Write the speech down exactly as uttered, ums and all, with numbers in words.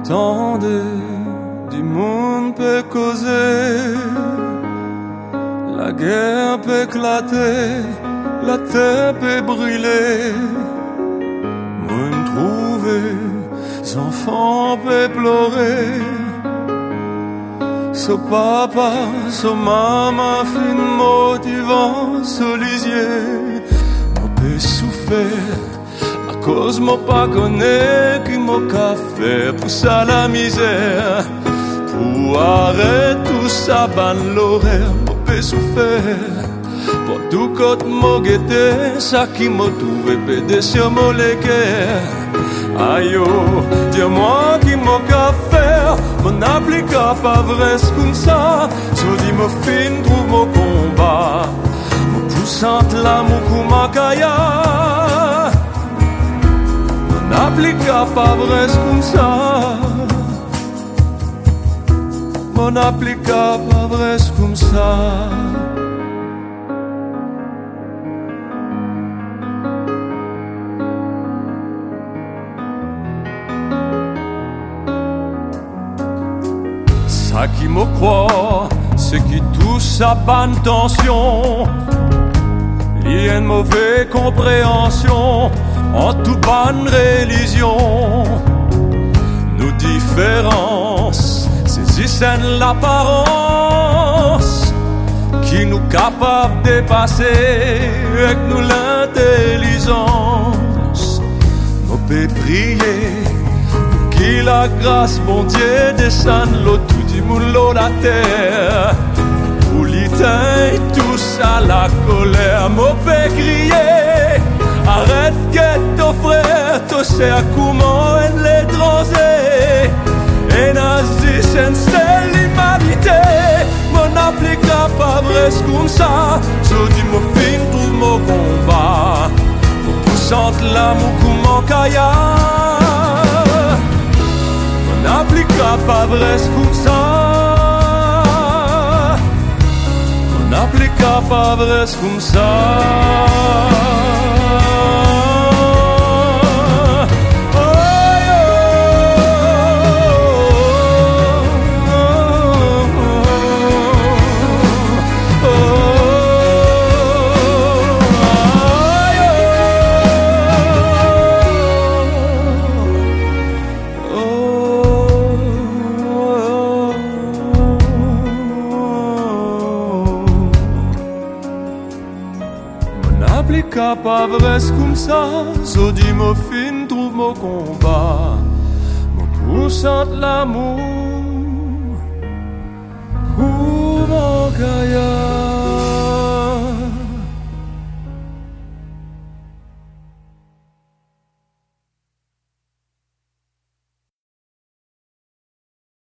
M'entendez, du monde peut causer, la guerre peut éclater, la terre peut brûler. Moi me trouver, les enfants peut pleurer. So papa, so maman, fin motivant, so lisier. Moi peut souffrir, à cause moi pas connaît qui m'a qu'a fait pour ça la misère. Pour arrêter tout ça, ban l'horaire, moi peut souffrir. Pour tout côté m'a guetté, ça qui m'a trouvé pédé sur mon léguer. Aïe oh, dis-moi qui m'a qu'à faire. Mon applica pas vrai comme ça. Je dis mon fin trouve mon combat. Mon poussante l'amour comme ma kaya. Mon applica pas vrai comme ça. Mon applica pas vrai comme ça. À qui me croit, ce qui touche à bonne tension, il y a une mauvaise compréhension en toute bonne religion. Nos différences saisissent l'apparence qui nous capable de dépasser avec nous l'intelligence. Nous peut prier qui la grâce, mon Dieu, descend l'eau tout du monde, l'eau la terre. Pour l'éteindre tout ça, la colère, mon père crier. Arrête que ton frère, ton cher, comment elle l'étranger. Et nazi, c'est l'humanité. Mon applique pas vrai comme ça. Je dis mon fin, trouve mon combat. Mon poussante l'amour comme mon kaya. N'applica pas vrai comme ça. On n'applica pas vrai comme ça. Pas vrai comme ça, so dis mon fin trouve mon combat, mon poussante l'amour, ou mon kaya.